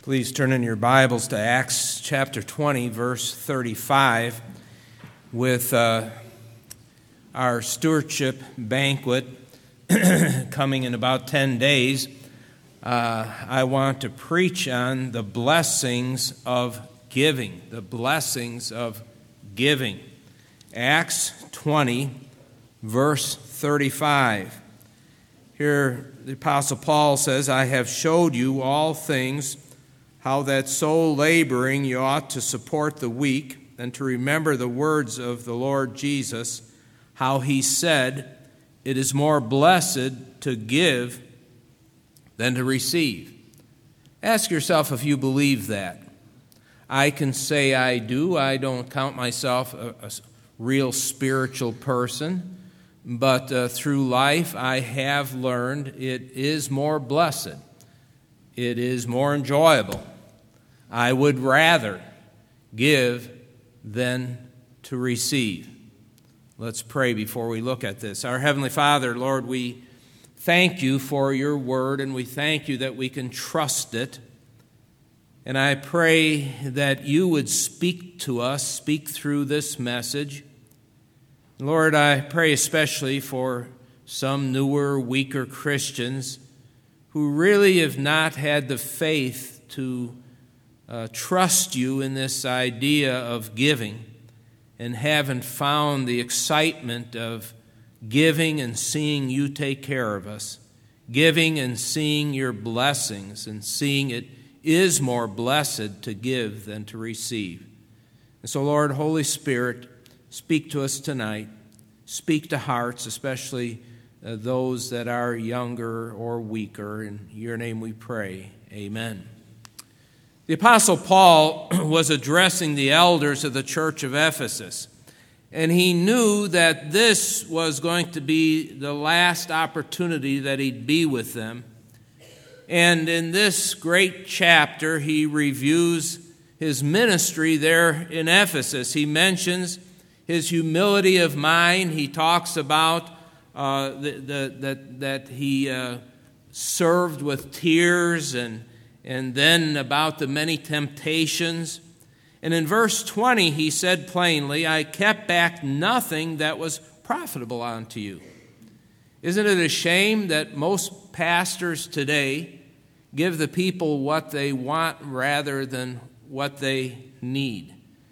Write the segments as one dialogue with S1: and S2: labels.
S1: Please turn in your Bibles to Acts chapter 20, verse 35, with our stewardship banquet coming in about 10 days. I want to preach on the blessings of giving, the blessings of giving. Acts 20, verse 35. Here the Apostle Paul says, I have showed you all things, how that so laboring you ought to support the weak, and to remember the words of the Lord Jesus, how he said, it is more blessed to give than to receive. Ask yourself if you believe that. I can say I do. I don't count myself a real spiritual person, but through life I have learned it is more blessed. It is more enjoyable. I would rather give than to receive. Let's pray before we look at this. Our Heavenly Father, Lord, we thank you for your word, and we thank you that we can trust it. And I pray that you would speak to us, speak through this message. Lord, I pray especially for some newer, weaker Christians who really have not had the faith to trust you in this idea of giving and haven't found the excitement of giving and seeing you take care of us, giving and seeing your blessings and seeing it is more blessed to give than to receive. And so, Lord, Holy Spirit, speak to us tonight. Speak to hearts, especially those that are younger or weaker. In your name we pray. Amen. The Apostle Paul was addressing the elders of the church of Ephesus, and he knew that this was going to be the last opportunity that he'd be with them. And in this great chapter, he reviews his ministry there in Ephesus. He mentions his humility of mind. He talks about that he served with tears, and then about the many temptations. And in verse 20, he said plainly, I kept back nothing that was profitable unto you. Isn't it a shame that most pastors today give the people what they want rather than what they need?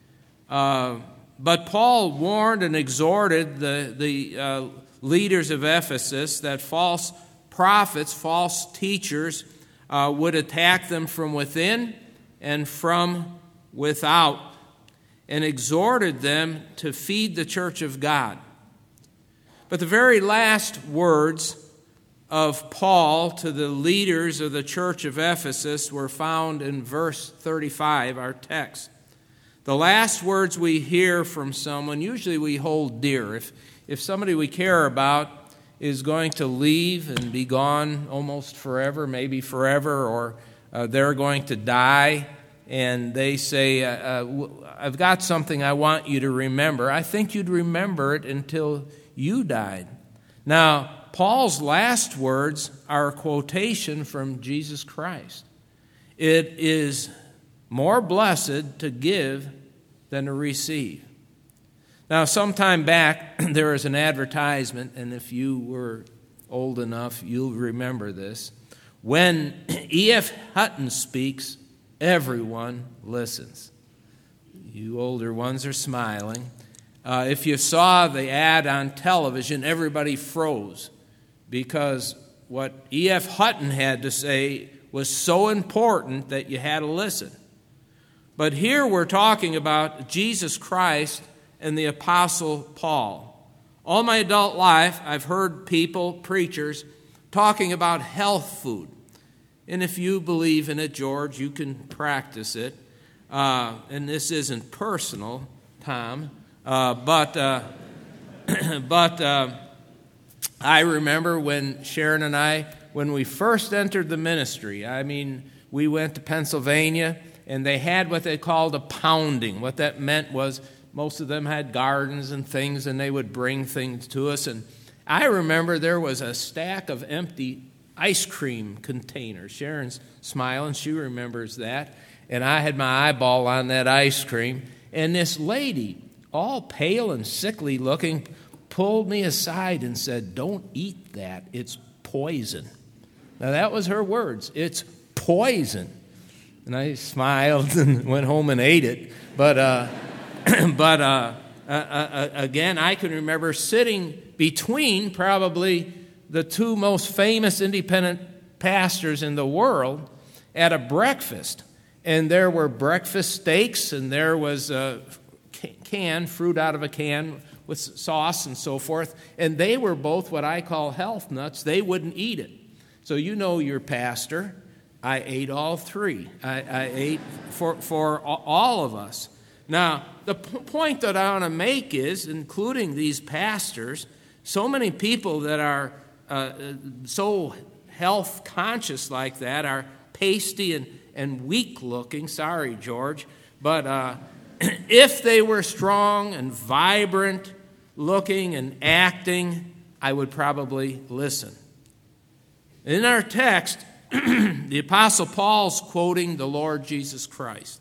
S1: But Paul warned and exhorted the leaders of Ephesus that false prophets, false teachers, would attack them from within and from without, and exhorted them to feed the church of God. But the very last words of Paul to the leaders of the church of Ephesus were found in verse 35, our text. The last words we hear from someone, usually we hold dear. If somebody we care about is going to leave and be gone almost forever, maybe forever, or they're going to die, and they say, I've got something I want you to remember. I think you'd remember it until you died. Now, Paul's last words are a quotation from Jesus Christ. It is more blessed to give than to receive. Now, sometime back, there was an advertisement, and if you were old enough, you'll remember this. When E.F. Hutton speaks, everyone listens. You older ones are smiling. If you saw the ad on television, everybody froze, because what E.F. Hutton had to say was so important that you had to listen. But here we're talking about Jesus Christ and the Apostle Paul. All my adult life, I've heard people, preachers, talking about health food. And if you believe in it, George, you can practice it. And this isn't personal, Tom. But I remember when Sharon and I, when we first entered the ministry, we went to Pennsylvania, and they had what they called a pounding. What that meant was most of them had gardens and things, and they would bring things to us. And I remember there was a stack of empty ice cream container. Sharon's smiling. She remembers that. And I had my eyeball on that ice cream. And this lady, all pale and sickly looking, pulled me aside and said, "Don't eat that. It's poison." Now, that was her words. It's poison. And I smiled and went home and ate it. But again, I can remember sitting between probably the two most famous independent pastors in the world at a breakfast. And there were breakfast steaks, and there was a fruit out of a can with sauce and so forth. And they were both what I call health nuts. They wouldn't eat it. So you know your pastor. I ate all three. I ate for all of us. Now, the point that I want to make is, including these pastors, so many people that are so health conscious like that are pasty and weak looking. Sorry, George. But if they were strong and vibrant looking and acting, I would probably listen. In our text, the Apostle Paul's quoting the Lord Jesus Christ.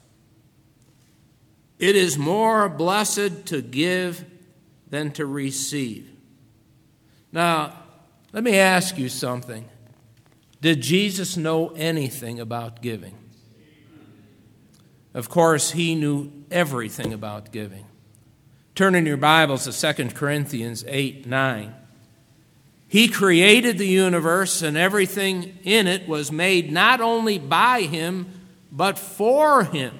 S1: It is more blessed to give than to receive. Now, let me ask you something. Did Jesus know anything about giving? Of course, he knew everything about giving. Turn in your Bibles to 2 Corinthians 8:9. He created the universe, and everything in it was made not only by him, but for him.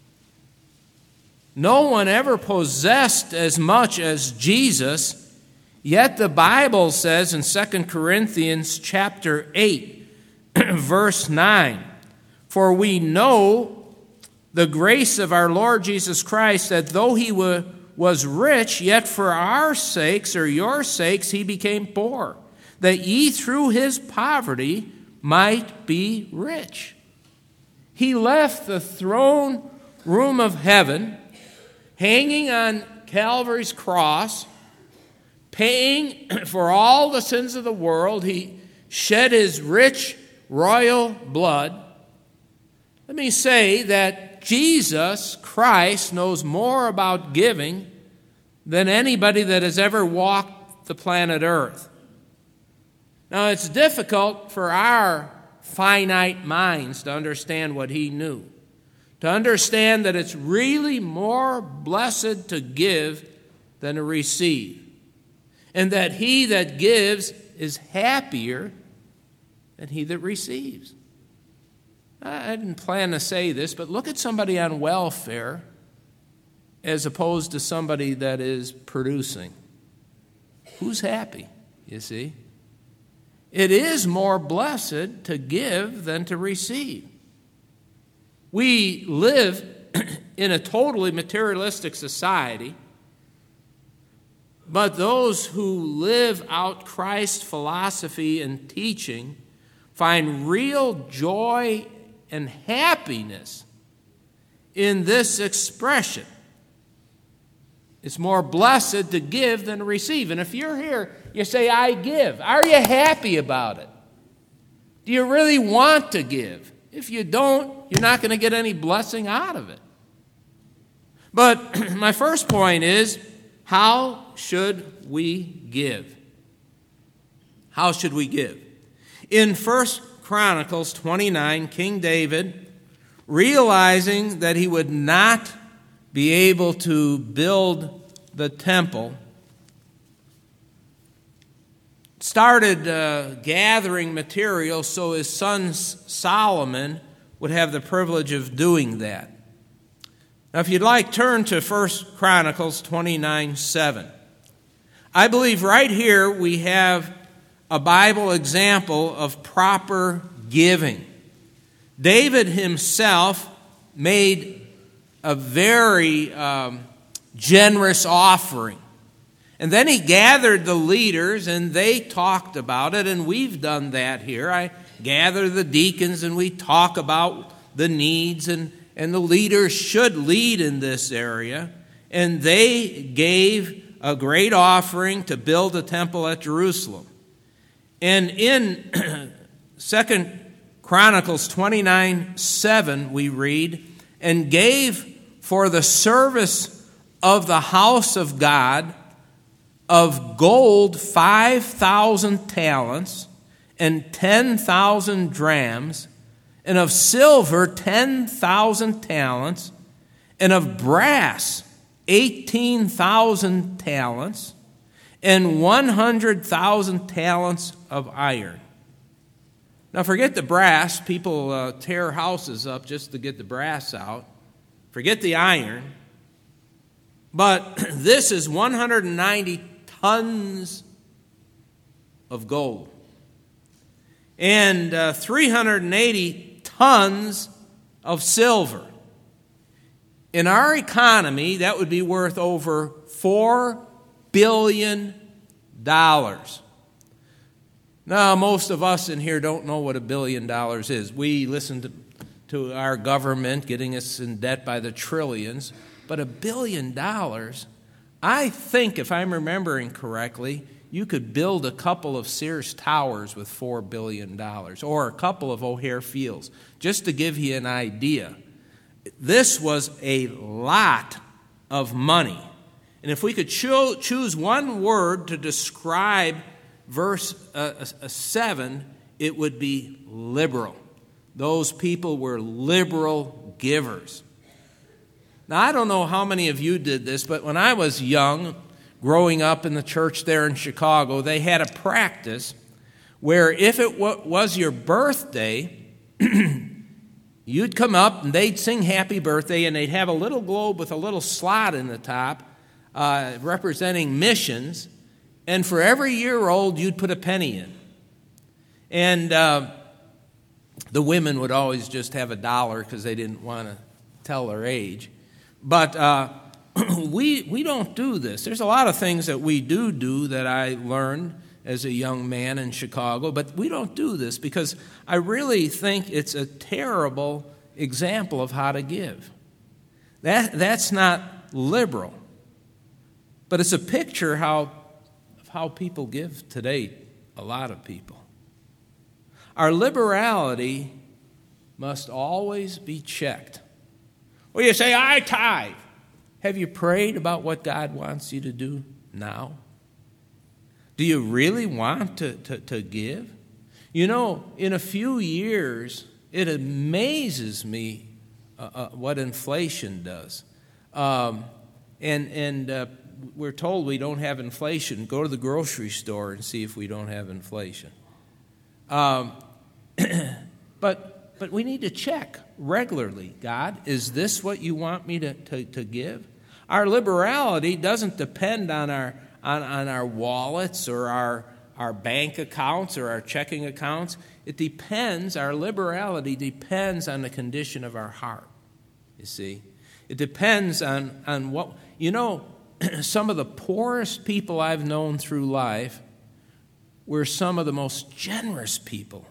S1: No one ever possessed as much as Jesus, yet the Bible says in 2 Corinthians chapter 8, verse 9, "For we know the grace of our Lord Jesus Christ, that though he was rich, yet for our sakes, or your sakes, he became poor, that ye through his poverty might be rich." He left the throne room of heaven, hanging on Calvary's cross, paying for all the sins of the world. He shed his rich royal blood. Let me say that Jesus Christ knows more about giving than anybody that has ever walked the planet Earth. Now, it's difficult for our finite minds to understand what he knew, to understand that it's really more blessed to give than to receive, and that he that gives is happier than he that receives. I didn't plan to say this, but look at somebody on welfare as opposed to somebody that is producing. Who's happy, you see? It is more blessed to give than to receive. We live in a totally materialistic society, but those who live out Christ's philosophy and teaching find real joy and happiness in this expression. It's more blessed to give than to receive. And if you're here, you say, "I give." Are you happy about it? Do you really want to give? If you don't, you're not going to get any blessing out of it. But my first point is, how should we give? How should we give? In 1 Chronicles 29, King David, realizing that he would not be able to build the temple, started gathering material so his son Solomon would have the privilege of doing that. Now, if you'd like, turn to 1 Chronicles 29:7. I believe right here we have a Bible example of proper giving. David himself made a very generous offering. And then he gathered the leaders, and they talked about it, and we've done that here. I gather the deacons, and we talk about the needs, and the leaders should lead in this area. And they gave a great offering to build a temple at Jerusalem. And in 2 Chronicles 29:7 we read, "And gave for the service of the house of God of gold 5,000 talents and 10,000 drams, and of silver 10,000 talents, and of brass 18,000 talents, and 100,000 talents of iron." Now forget the brass. People tear houses up just to get the brass out. Forget the iron. But this is 190 tons of gold. And 380 tons of silver. In our economy, that would be worth over $4 billion. Now, most of us in here don't know what $1 billion is. We listen to our government getting us in debt by the trillions. But $1 billion, I think, if I'm remembering correctly, you could build a couple of Sears Towers with $4 billion, or a couple of O'Hare Fields, just to give you an idea. This was a lot of money. And if we could choose one word to describe verse 7, it would be liberal. Those people were liberal givers. Now, I don't know how many of you did this, but when I was young, growing up in the church there in Chicago, they had a practice where if it was your birthday, you'd come up and they'd sing happy birthday, and they'd have a little globe with a little slot in the top representing missions, and for every year old, you'd put a penny in. And the women would always just have $1 because they didn't want to tell their age. But we don't do this. There's a lot of things that we do that I learned as a young man in Chicago, but we don't do this because I really think it's a terrible example of how to give. That's not liberal, but it's a picture of how people give today, a lot of people. Our liberality must always be checked. Well, you say, I tithe. Have you prayed about what God wants you to do now? Do you really want to give? You know, in a few years, it amazes me what inflation does. And we're told we don't have inflation. Go to the grocery store and see if we don't have inflation. But we need to check regularly. God, is this what you want me to give? Our liberality doesn't depend on our wallets or our bank accounts or our checking accounts. It depends, our liberality depends on the condition of our heart, you see. It depends on what, you know, some of the poorest people I've known through life were some of the most generous people.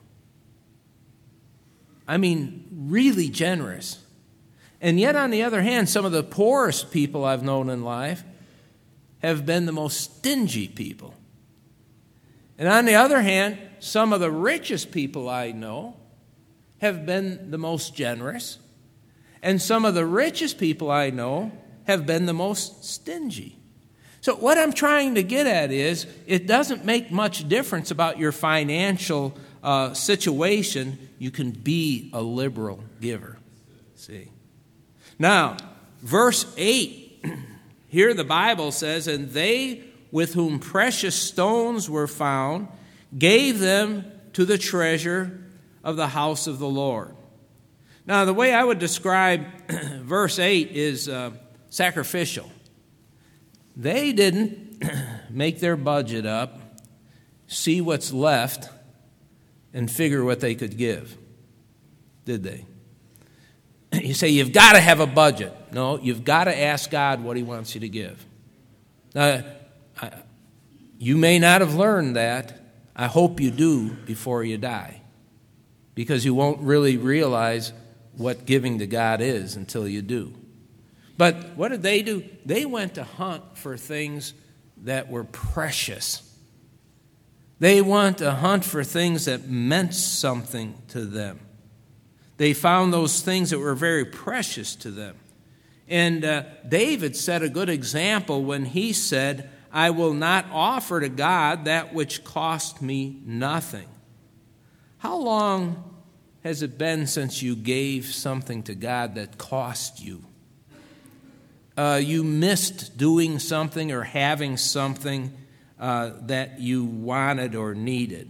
S1: I mean, really generous. And yet, on the other hand, some of the poorest people I've known in life have been the most stingy people. And on the other hand, some of the richest people I know have been the most generous. And some of the richest people I know have been the most stingy. So what I'm trying to get at is, it doesn't make much difference about your financial situation. You can be a liberal giver. See? Now, verse 8, here the Bible says, and they with whom precious stones were found gave them to the treasure of the house of the Lord. Now, the way I would describe verse 8 is sacrificial. They didn't make their budget up, see what's left, and figure what they could give, did they? You say, you've got to have a budget. No, you've got to ask God what he wants you to give. Now, you may not have learned that. I hope you do before you die, because you won't really realize what giving to God is until you do. But what did they do? They went to hunt for things that were precious. They want to hunt for things that meant something to them. They found those things that were very precious to them. And David set a good example when he said, I will not offer to God that which cost me nothing. How long has it been since you gave something to God that cost you? You missed doing something or having something that you wanted or needed.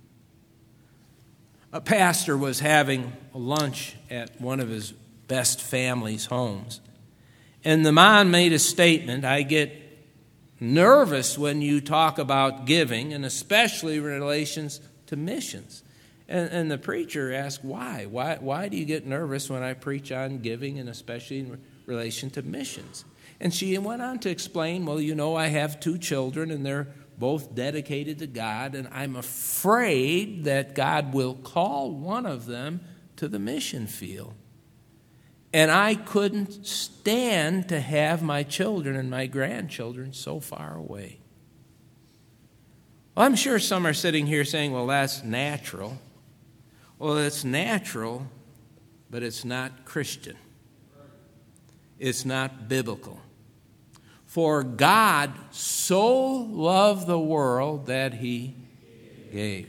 S1: A pastor was having a lunch at one of his best family's homes. And the man made a statement. I get nervous when you talk about giving, and especially in relations to missions. And the preacher asked, why? Why do you get nervous when I preach on giving, and especially in relation to missions? And she went on to explain, well, I have 2 children, and they're both dedicated to God, and I'm afraid that God will call one of them to the mission field. And I couldn't stand to have my children and my grandchildren so far away. Well, I'm sure some are sitting here saying, well, that's natural. Well, it's natural, but it's not Christian. It's not biblical. For God so loved the world that he gave.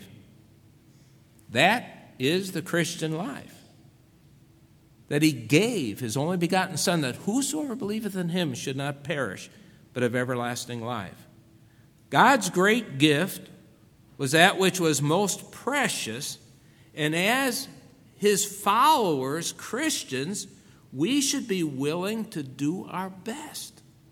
S1: That is the Christian life. That he gave his only begotten Son, that whosoever believeth in him should not perish, but have everlasting life. God's great gift was that which was most precious, and as his followers, Christians, we should be willing to do our best.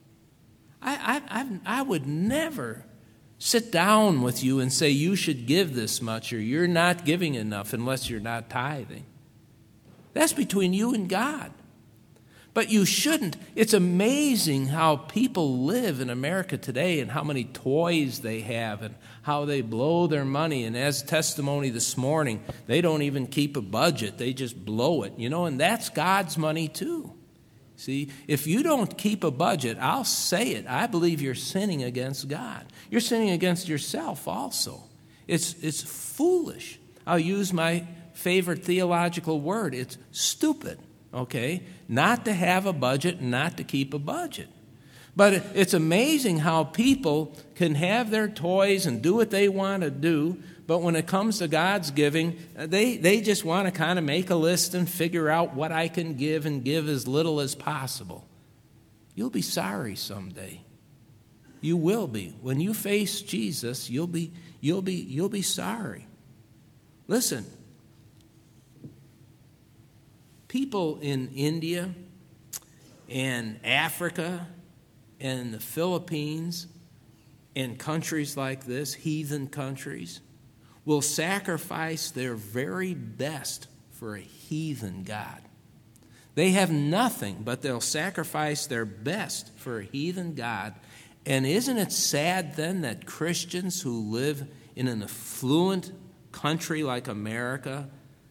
S1: I would never sit down with you and say you should give this much or you're not giving enough unless you're not tithing. That's between you and God. But you shouldn't. It's amazing how people live in America today and how many toys they have and how they blow their money. And as testimony this morning, they don't even keep a budget. They just blow it, and that's God's money too. See, if you don't keep a budget, I'll say it, I believe you're sinning against God. You're sinning against yourself also. It's foolish. I'll use my favorite theological word. It's stupid, okay? Not to have a budget and not to keep a budget. But it's amazing how people can have their toys and do what they want to do, but when it comes to God's giving, they just want to kind of make a list and figure out what I can give and give as little as possible. You'll be sorry someday. You will be. When you face Jesus, you'll be sorry. Listen, people in India and Africa and the Philippines and countries like this, heathen countries, will sacrifice their very best for a heathen god. They have nothing, but they'll sacrifice their best for a heathen god. And isn't it sad then that Christians who live in an affluent country like America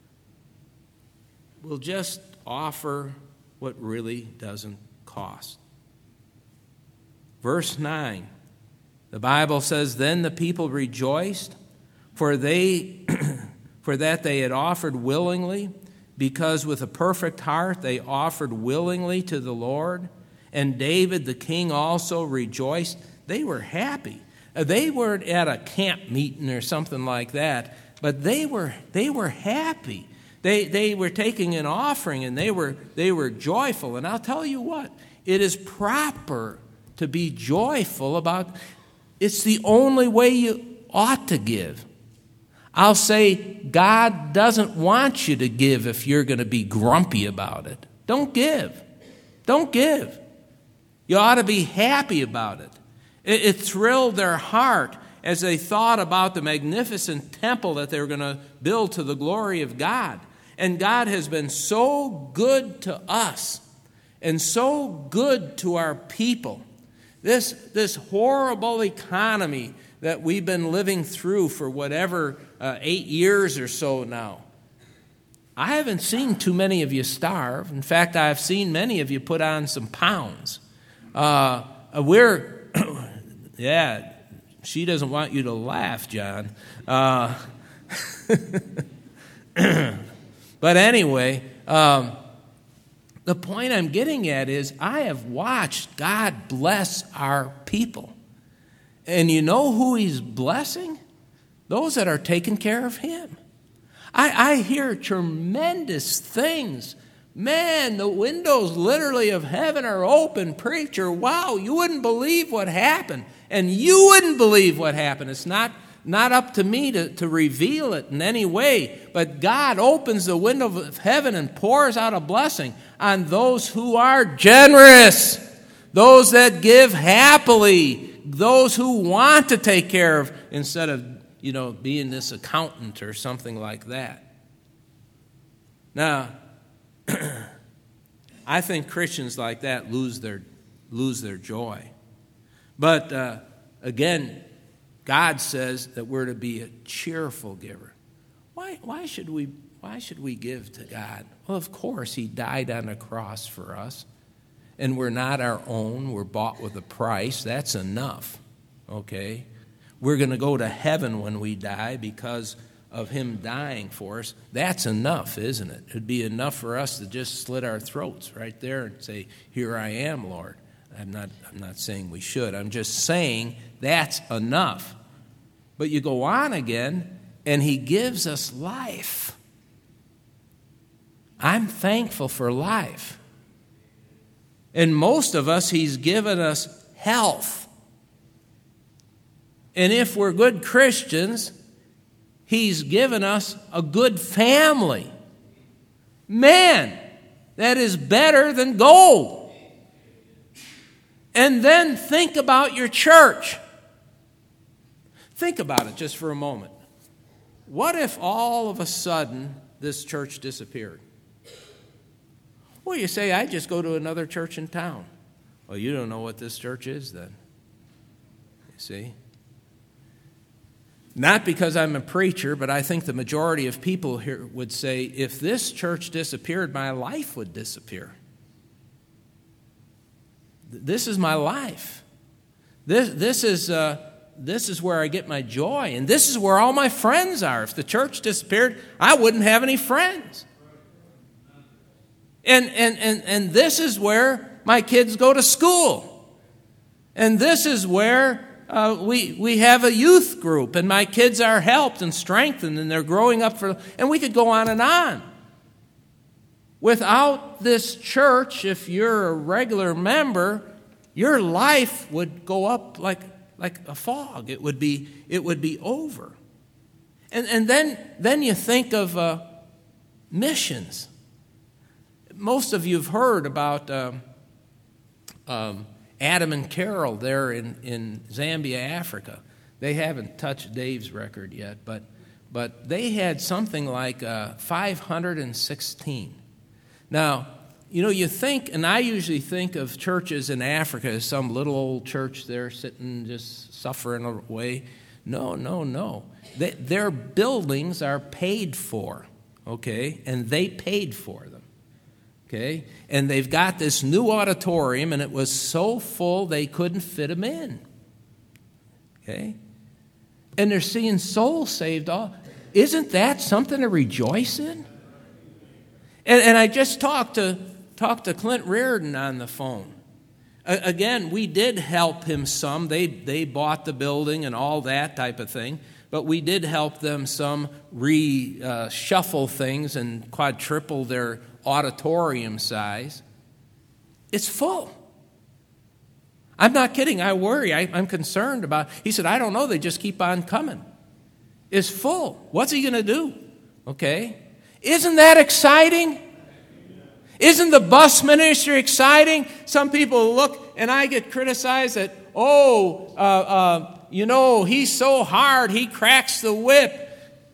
S1: will just offer what really doesn't cost? Verse 9, the Bible says, then the people rejoiced, for that they had offered willingly, because with a perfect heart they offered willingly to the Lord. And David the king also rejoiced. They were happy. They weren't at a camp meeting or something like that, but they were happy. They were taking an offering, and they were joyful. And I'll tell you what, it is proper to be joyful about. It's the only way you ought to give. I'll say God doesn't want you to give if you're going to be grumpy about it. Don't give. Don't give. You ought to be happy about it. It thrilled their heart as they thought about the magnificent temple that they were going to build to the glory of God. And God has been so good to us and so good to our people. This horrible economy that we've been living through for whatever 8 years or so now. I haven't seen too many of you starve. In fact, I've seen many of you put on some pounds. She doesn't want you to laugh, John. But anyway, the point I'm getting at is I have watched God bless our people. And you know who he's blessing? Those that are taking care of him. I hear tremendous things. Man, the windows literally of heaven are open. Preacher, wow, you wouldn't believe what happened. And you wouldn't believe what happened. It's not up to me to reveal it in any way. But God opens the window of heaven and pours out a blessing on those who are generous, those that give happily, those who want to take care of, instead of, being this accountant or something like that. Now, I think Christians like that lose their joy. But again, God says that we're to be a cheerful giver. Why should we give to God? Well, of course, he died on a cross for us. And we're not our own. We're bought with a price. That's enough. Okay? We're going to go to heaven when we die because of him dying for us. That's enough, isn't it? It'd be enough for us to just slit our throats right there and say, "Here I am, Lord." I'm not saying we should. I'm just saying that's enough. But you go on again, and he gives us life. I'm thankful for life. And most of us, he's given us health. And if we're good Christians, he's given us a good family. Man, that is better than gold. And then think about your church. Think about it just for a moment. What if all of a sudden this church disappeared? Well, you say, I just go to another church in town. Well, you don't know what this church is then. You see? Not because I'm a preacher, but I think the majority of people here would say, if this church disappeared, my life would disappear. This is my life. This is where I get my joy, and this is where all my friends are. If the church disappeared, I wouldn't have any friends. And this is where my kids go to school. And this is where we have a youth group, and my kids are helped and strengthened, and they're growing up and we could go on and on. Without this church, if you're a regular member, your life would go up like a fog. It would be over. And then you think of missions. Most of you have heard about Adam and Carol there in Zambia, Africa. They haven't touched Dave's record yet, but they had something like 516. Now, you think, and I usually think of churches in Africa as some little old church there sitting just suffering away. No. Their buildings are paid for, okay? And they paid for them. Okay? And they've got this new auditorium, and it was so full they couldn't fit them in. Okay? And they're seeing souls saved. Isn't that something to rejoice in? And I just talked to Clint Reardon on the phone. Again, we did help him some. They bought the building and all that type of thing. But we did help them some reshuffle things and quadruple their auditorium size. It's full. I'm not kidding. I worry. I'm concerned about. He said, I don't know. They just keep on coming. It's full. What's he going to do? Okay. Isn't that exciting? Isn't the bus ministry exciting? Some people look, and I get criticized that, he's so hard, he cracks the whip.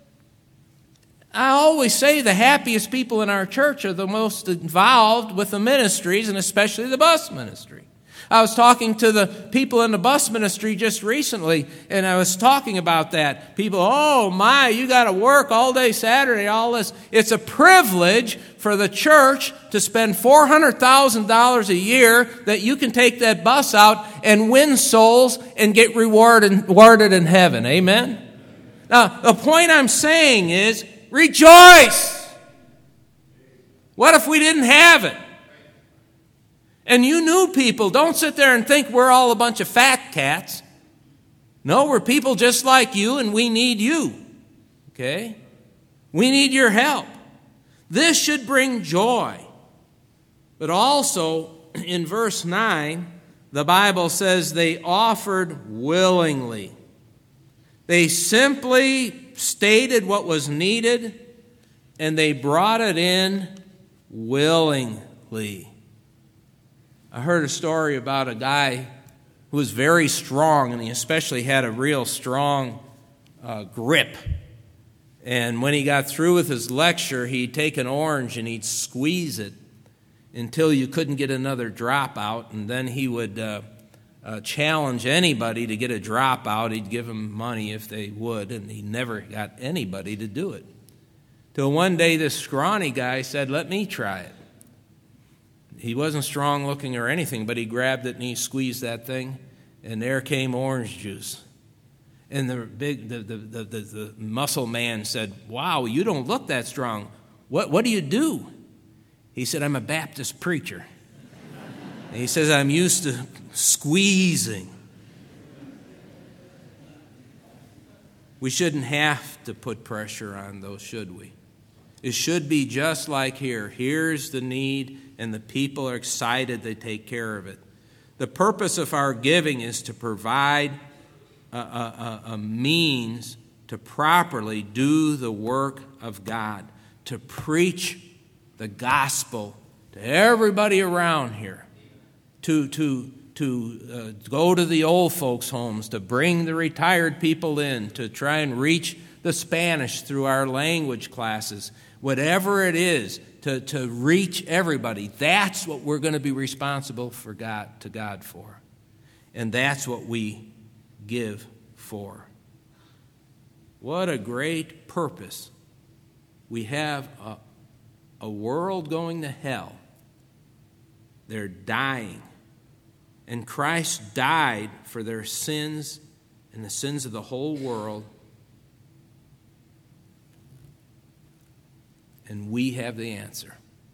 S1: I always say the happiest people in our church are the most involved with the ministries, and especially the bus ministry. I was talking to the people in the bus ministry just recently, and I was talking about that. People, oh my, you got to work all day Saturday, all this. It's a privilege for the church to spend $400,000 a year that you can take that bus out and win souls and get rewarded in heaven. Amen? Now, the point I'm saying is, rejoice! What if we didn't have it? And you new people, don't sit there and think we're all a bunch of fat cats. No, we're people just like you, and we need you. Okay? We need your help. This should bring joy. But also, in verse 9, the Bible says they offered willingly. They simply stated what was needed, and they brought it in willingly. I heard a story about a guy who was very strong, and he especially had a real strong grip. And when he got through with his lecture, he'd take an orange and he'd squeeze it until you couldn't get another drop out, and then he would challenge anybody to get a drop out. He'd give them money if they would, and he never got anybody to do it. Till one day this scrawny guy said, "Let me try it." He wasn't strong looking or anything, but he grabbed it and he squeezed that thing, and there came orange juice. And the muscle man said, "Wow, you don't look that strong. What do you do?" He said, "I'm a Baptist preacher." And he says, "I'm used to squeezing." We shouldn't have to put pressure on those, should we? It should be just like here. Here's the need, and the people are excited to take care of it. The purpose of our giving is to provide a means to properly do the work of God, to preach the gospel to everybody around here, to go to the old folks' homes, to bring the retired people in, to try and reach the Spanish through our language classes. Whatever it is, to reach everybody. That's what we're going to be responsible to God for. And that's what we give for. What a great purpose. We have a world going to hell. They're dying. And Christ died for their sins and the sins of the whole world. And we have the answer.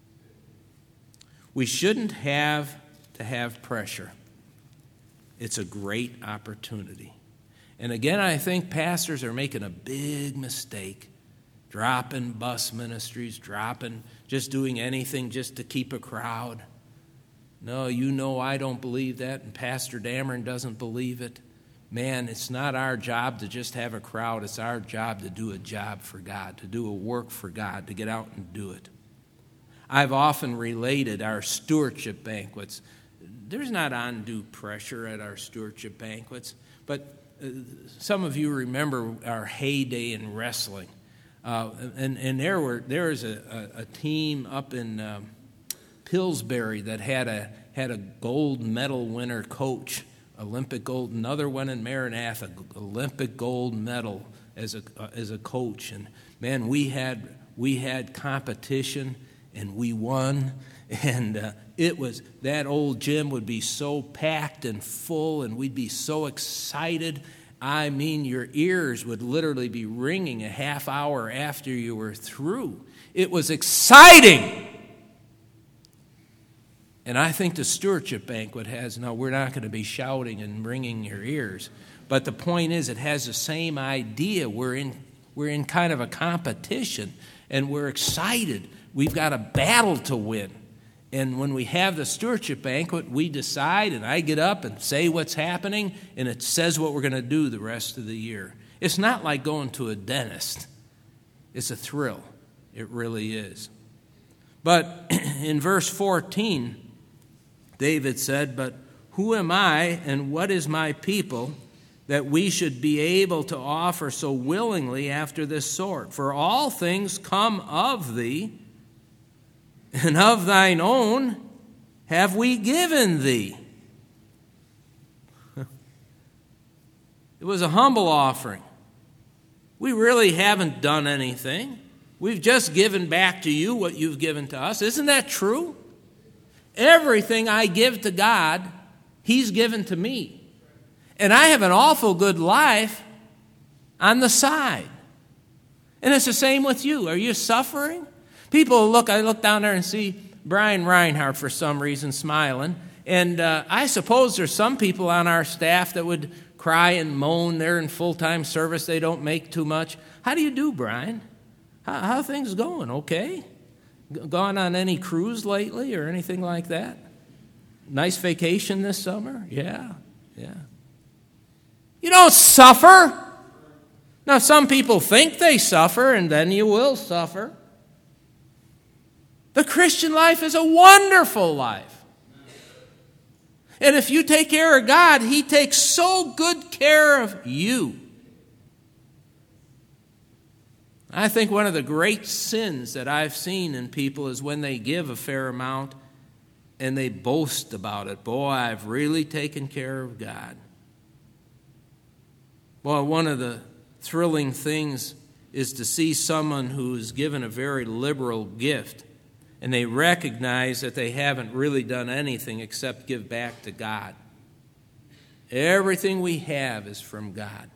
S1: We shouldn't have to have pressure. It's a great opportunity. And again, I think pastors are making a big mistake, dropping bus ministries, just doing anything just to keep a crowd. No, you know I don't believe that, and Pastor Dameron doesn't believe it. Man, it's not our job to just have a crowd. It's our job to do a job for God, to do a work for God, to get out and do it. I've often related our stewardship banquets. There's not undue pressure at our stewardship banquets, but some of you remember our heyday in wrestling. And there was a team up in Pillsbury that had a gold medal winner coach. Olympic gold, another one in Maranatha, Olympic gold medal as a coach. And man, we had competition and we won. And it was, that old gym would be so packed and full, and we'd be so excited. I mean, your ears would literally be ringing a half hour after you were through. It was exciting. And I think the stewardship banquet has, no, we're not going to be shouting and ringing your ears. But the point is, it has the same idea. We're in kind of a competition, and we're excited. We've got a battle to win. And when we have the stewardship banquet, we decide, and I get up and say what's happening, and it says what we're going to do the rest of the year. It's not like going to a dentist. It's a thrill. It really is. But in verse 14, David said, "But who am I and what is my people that we should be able to offer so willingly after this sort? For all things come of thee, and of thine own have we given thee." It was a humble offering. We really haven't done anything. We've just given back to you what you've given to us. Isn't that true? Everything I give to God, He's given to me. And I have an awful good life on the side. And it's the same with you. Are you suffering? I look down there and see Brian Reinhardt for some reason smiling. And I suppose there's some people on our staff that would cry and moan. They're in full-time service. They don't make too much. How do you do, Brian? How are things going? Okay? Gone on any cruise lately or anything like that? Nice vacation this summer? Yeah. You don't suffer. Now, some people think they suffer, and then you will suffer. The Christian life is a wonderful life. And if you take care of God, He takes so good care of you. I think one of the great sins that I've seen in people is when they give a fair amount and they boast about it. Boy, I've really taken care of God. Well, one of the thrilling things is to see someone who's given a very liberal gift and they recognize that they haven't really done anything except give back to God. Everything we have is from God.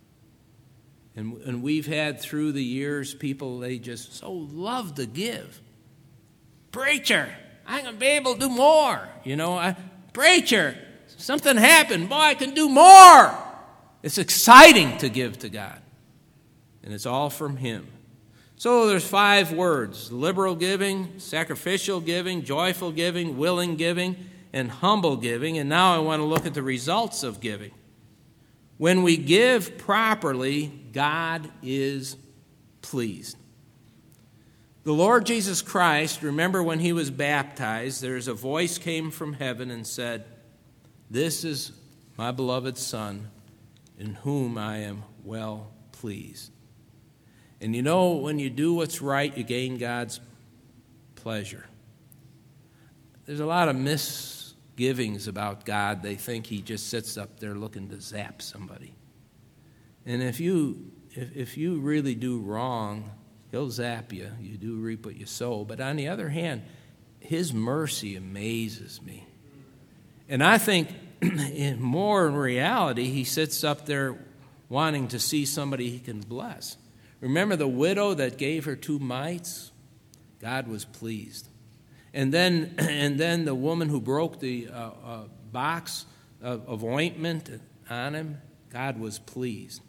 S1: And we've had through the years people, they just so love to give. Preacher, I'm going to be able to do more. Preacher, something happened. Boy, I can do more. It's exciting to give to God. And it's all from Him. So there's 5 words: liberal giving, sacrificial giving, joyful giving, willing giving, and humble giving. And now I want to look at the results of giving. When we give properly, God is pleased. The Lord Jesus Christ, remember when He was baptized, there's a voice came from heaven and said, "This is my beloved Son, in whom I am well pleased." And when you do what's right, you gain God's pleasure. There's a lot of misgivings about God. They think He just sits up there looking to zap somebody. And if you really do wrong, He'll zap you. You do reap what you sow. But on the other hand, His mercy amazes me. And I think more in reality, He sits up there wanting to see somebody He can bless. Remember the widow that gave her 2 mites? God was pleased. And then the woman who broke the box of ointment on him, God was pleased.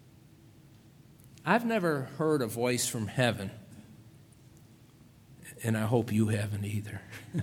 S1: I've never heard a voice from heaven, and I hope you haven't either.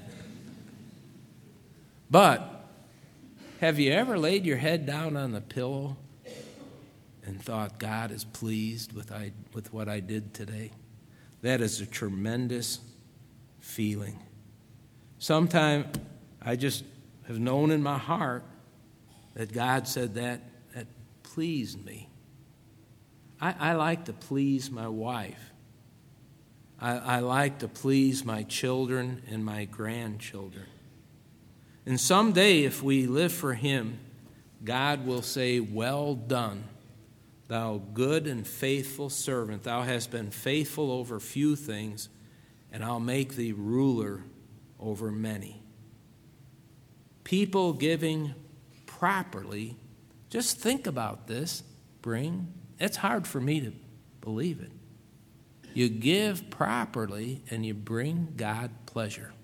S1: But have you ever laid your head down on the pillow and thought, God is pleased with what I did today? That is a tremendous feeling. Sometime I just have known in my heart that God said that pleased me. I like to please my wife. I like to please my children and my grandchildren. And someday, if we live for Him, God will say, "Well done, thou good and faithful servant. Thou hast been faithful over few things, and I'll make thee ruler over many." People giving properly, just think about this, it's hard for me to believe it. You give properly and you bring God pleasure.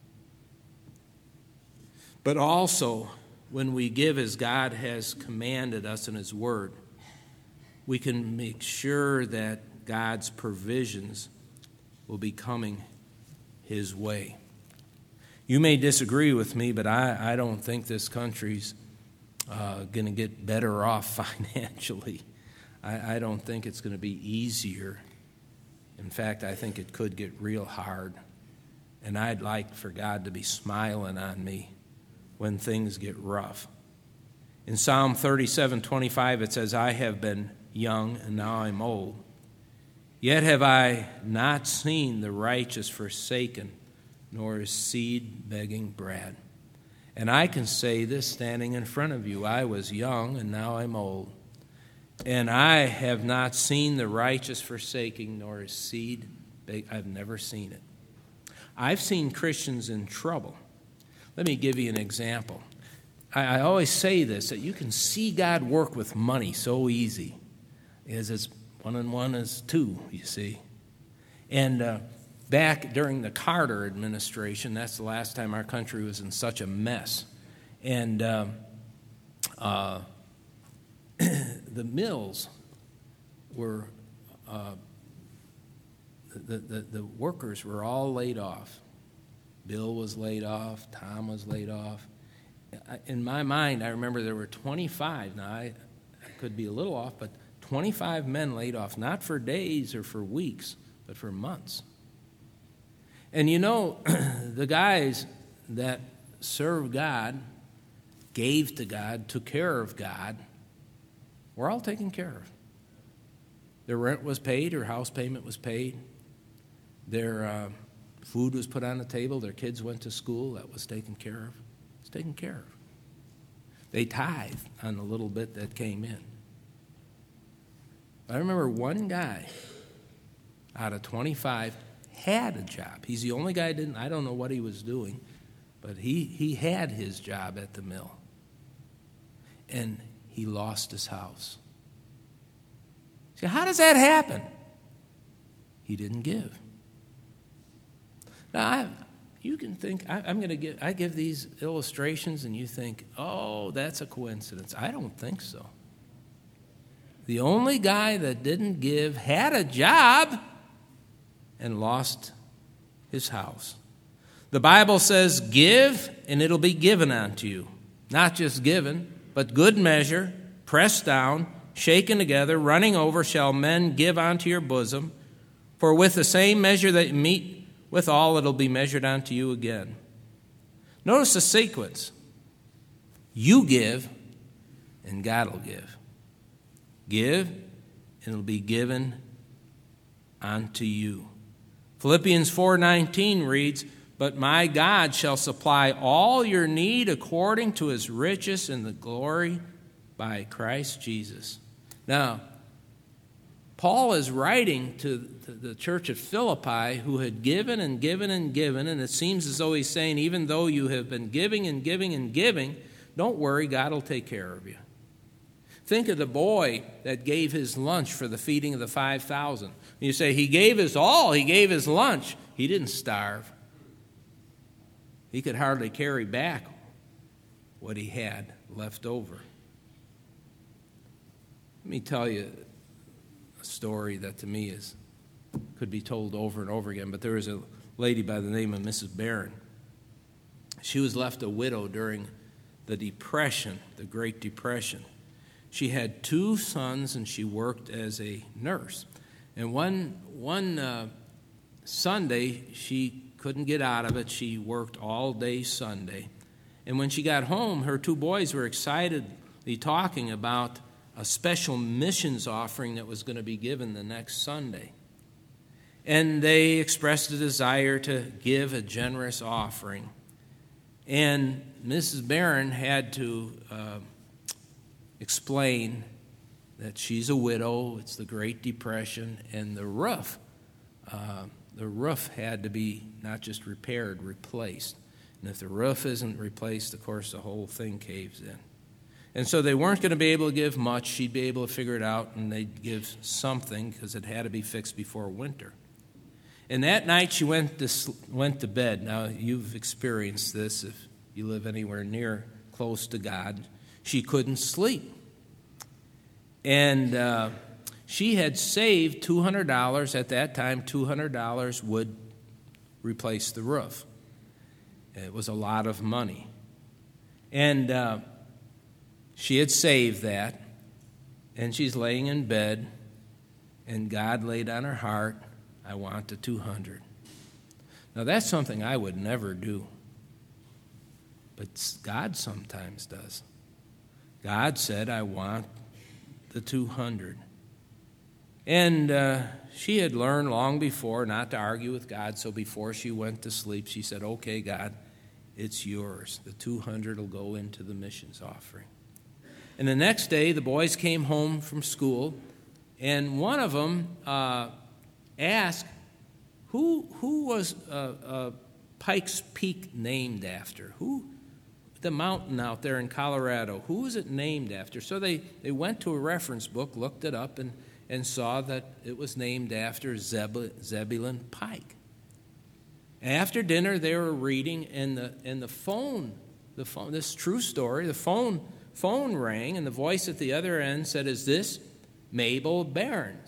S1: But also, when we give as God has commanded us in His Word, we can make sure that God's provisions will be coming His way. You may disagree with me, but I don't think this country's going to get better off financially. I don't think it's going to be easier. In fact, I think it could get real hard. And I'd like for God to be smiling on me when things get rough. In Psalm 37:25, it says, "I have been young, and now I'm old. Yet have I not seen the righteous forsaken, nor his seed begging bread." And I can say this standing in front of you: I was young, and now I'm old. And I have not seen the righteous forsaking, nor his seed. I've never seen it. I've seen Christians in trouble. Let me give you an example. I always say this, that you can see God work with money so easy. As it's 1 and 1 is 2, you see. And back during the Carter administration, that's the last time our country was in such a mess. And the mills were, the workers were all laid off. Bill was laid off. Tom was laid off. In my mind, I remember there were 25. Now, I could be a little off, but 25 men laid off, not for days or for weeks, but for months. And you know, the guys that served God, gave to God, took care of God, were all taken care of. Their rent was paid, their house payment was paid, their food was put on the table, their kids went to school, that was taken care of. It's taken care of. They tithed on the little bit that came in. I remember one guy out of 25 had a job. He's the only guy that didn't. I don't know what he was doing, but he had his job at the mill. And he lost his house. See, how does that happen? He didn't give. Now, you can think, I give these illustrations and you think, oh, that's a coincidence. I don't think so. The only guy that didn't give had a job and lost his house. The Bible says, give and it'll be given unto you. Not just given, but good measure, pressed down, shaken together, running over, shall men give unto your bosom. For with the same measure that you meet withal, it'll be measured unto you again. Notice the sequence. You give, and God will give. Give, and it'll be given unto you. Philippians 4:19 reads, but my God shall supply all your need according to his riches in the glory by Christ Jesus. Now, Paul is writing to the church at Philippi who had given and given and given, and it seems as though he's saying, even though you have been giving and giving and giving, don't worry, God will take care of you. Think of the boy that gave his lunch for the feeding of the 5,000. You say, he gave his all, he gave his lunch. He didn't starve. He could hardly carry back what he had left over. Let me tell you a story that to me could be told over and over again, but there was a lady by the name of Mrs. Barron. She was left a widow during the Depression, the Great Depression. She had 2 sons, and she worked as a nurse. And one Sunday, she couldn't get out of it. She worked all day Sunday. And when she got home, her 2 boys were excitedly talking about a special missions offering that was going to be given the next Sunday. And they expressed a desire to give a generous offering. And Mrs. Barron had to explain that she's a widow, it's the Great Depression, and the roof had to be not just repaired, replaced. And if the roof isn't replaced, of course, the whole thing caves in. And so they weren't going to be able to give much. She'd be able to figure it out, and they'd give something because it had to be fixed before winter. And that night she went to bed. Now, you've experienced this if you live anywhere near close to God. She couldn't sleep. And she had saved $200. At that time, $200 would replace the roof. It was a lot of money. And she had saved that, and she's laying in bed, and God laid on her heart, I want the 200. Now, that's something I would never do, but God sometimes does. God said, I want the 200. And she had learned long before not to argue with God, so before she went to sleep, she said, okay, God, it's yours. The 200 will go into the missions offering. And the next day, the boys came home from school, and one of them asked, who was Pikes Peak named after? The mountain out there in Colorado, who was it named after? So they went to a reference book, looked it up, and saw that it was named after Zebulon Pike. After dinner, they were reading, and the phone, this true story, the phone rang, and the voice at the other end said, "Is this Mabel Barron?"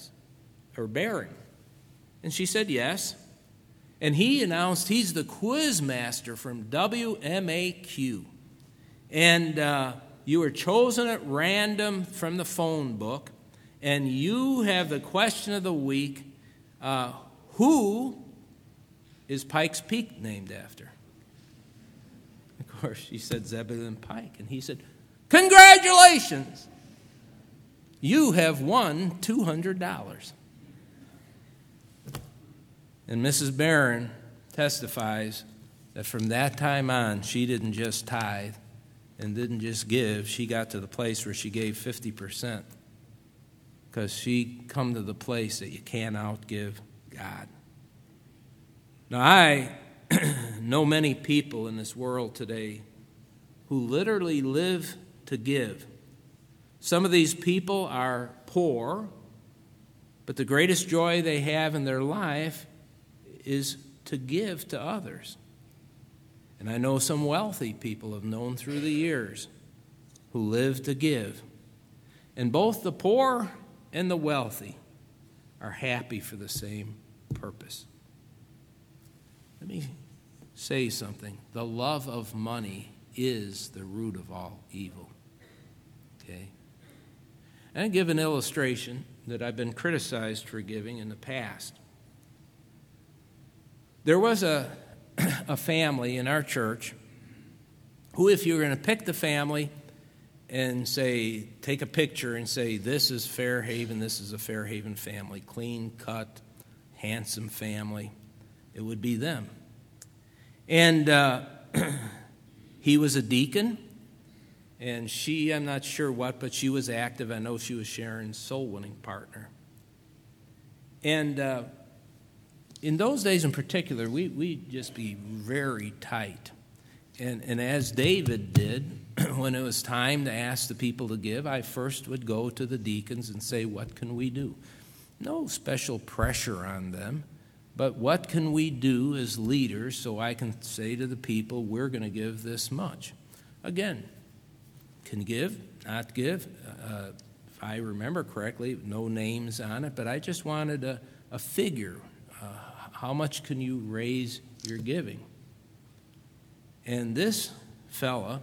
S1: And she said, "Yes." And he announced he's the quiz master from WMAQ. And you were chosen at random from the phone book, and you have the question of the week, who is Pikes Peak named after? Of course, she said Zebulon Pike, and he said, "Congratulations! You have won $200. And Mrs. Barron testifies that from that time on, she didn't just tithe and didn't just give. She got to the place where she gave 50%, because she come to the place that you can't outgive God. Now, I know many people in this world today who literally live to give. Some of these people are poor, but the greatest joy they have in their life is to give to others. And I know some wealthy people have known through the years who live to give. And both the poor and the wealthy are happy for the same purpose. Let me say something. The love of money is the root of all evil. Okay? And I give an illustration that I've been criticized for giving in the past. There was a family in our church who, if you were going to pick the family and say, take a picture and say, this is Fairhaven, this is a Fairhaven family, clean cut, handsome family, it would be them. And he was a deacon, and she, I'm not sure what, but she was active. I know she was Sharon's soul-winning partner. And in those days in particular, we'd just be very tight. And as David did, when it was time to ask the people to give, I first would go to the deacons and say, what can we do? No special pressure on them, but what can we do as leaders so I can say to the people, we're going to give this much? Again, can give, not give. If I remember correctly, no names on it, but I just wanted a figure. How much can you raise your giving? And this fella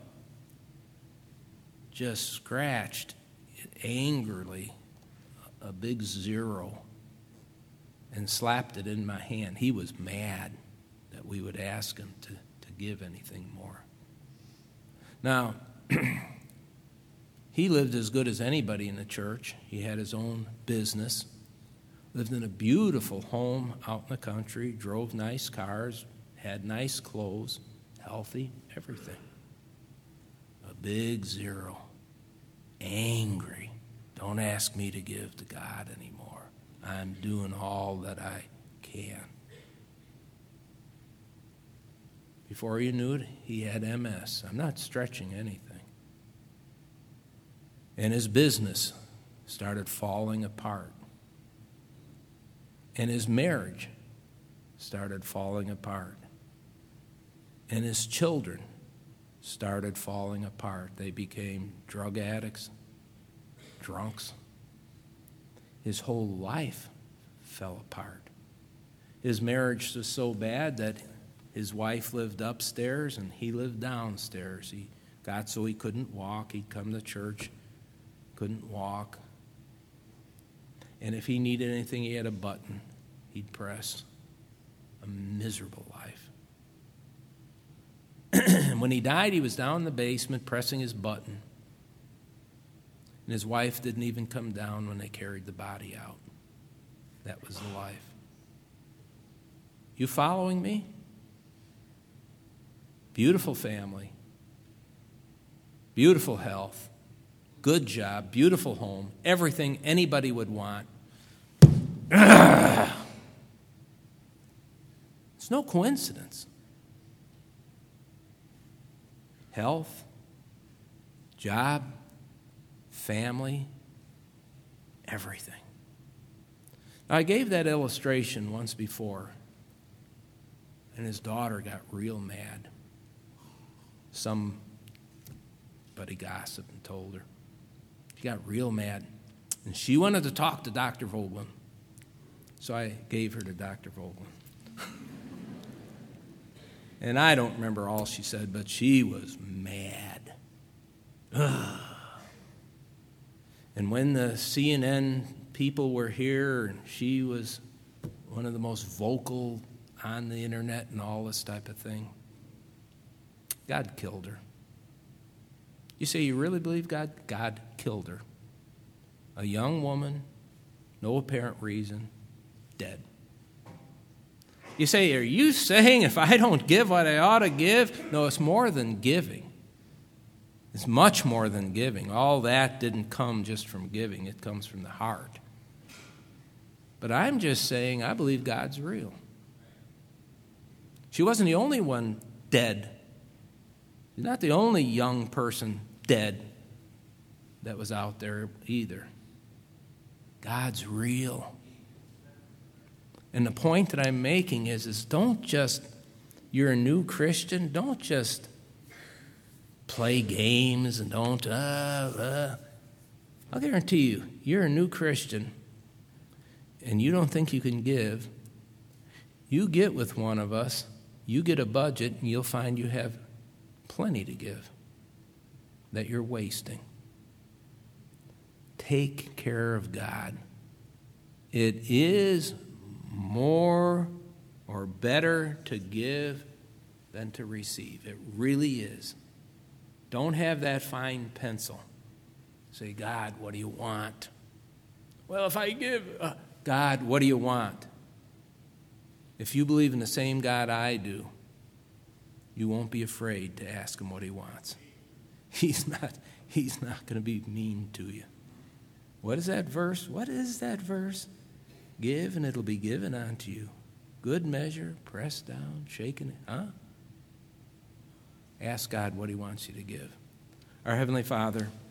S1: just scratched angrily a big zero and slapped it in my hand. He was mad that we would ask him to give anything more. Now, he lived as good as anybody in the church. He had his own business, lived in a beautiful home out in the country, drove nice cars, had nice clothes, healthy, everything. A big zero. Angry. Don't ask me to give to God anymore. I'm doing all that I can. Before you knew it, he had MS. I'm not stretching anything. And his business started falling apart. And his marriage started falling apart. And his children started falling apart. They became drug addicts, drunks. His whole life fell apart. His marriage was so bad that his wife lived upstairs and he lived downstairs. He got so he couldn't walk. He'd come to church, couldn't walk. And if he needed anything, he had a button he'd press. A miserable life. When he died, he was down in the basement pressing his button. And his wife didn't even come down when they carried the body out. That was the life. You following me? Beautiful family. Beautiful health. good job, beautiful home, everything anybody would want. It's no coincidence. Health, job, family, everything. Now, I gave that illustration once before, and his daughter got real mad. Somebody gossiped and told her. She got real mad, and she wanted to talk to Dr. Vogelin. So I gave her to Dr. Vogelin. And I don't remember all she said, but she was mad. Ugh. And when the CNN people were here, and she was one of the most vocal on the internet and all this type of thing, God killed her. You say, you really believe God? God killed her. A young woman, no apparent reason, dead. You say, are you saying if I don't give what I ought to give? No, it's more than giving. It's much more than giving. All that didn't come just from giving. It comes from the heart. But I'm just saying I believe God's real. She wasn't the only one dead. She's not the only young person dead that was out there either. God's real. And the point that I'm making is don't just, you're a new Christian, don't just play games and don't, I'll guarantee you, you're a new Christian and you don't think you can give. You get with one of us, you get a budget, and you'll find you have plenty to give that you're wasting. Take care of God. It is more or better to give than to receive. It really is. Don't have that fine pencil. Say, God, what do you want? Well, if I give, God, what do you want? If you believe in the same God I do, you won't be afraid to ask him what he wants. He's not going to be mean to you. What is that verse? What is that verse? Give and it'll be given unto you. Good measure, pressed down, shaken. Ask God what he wants you to give. Our Heavenly Father,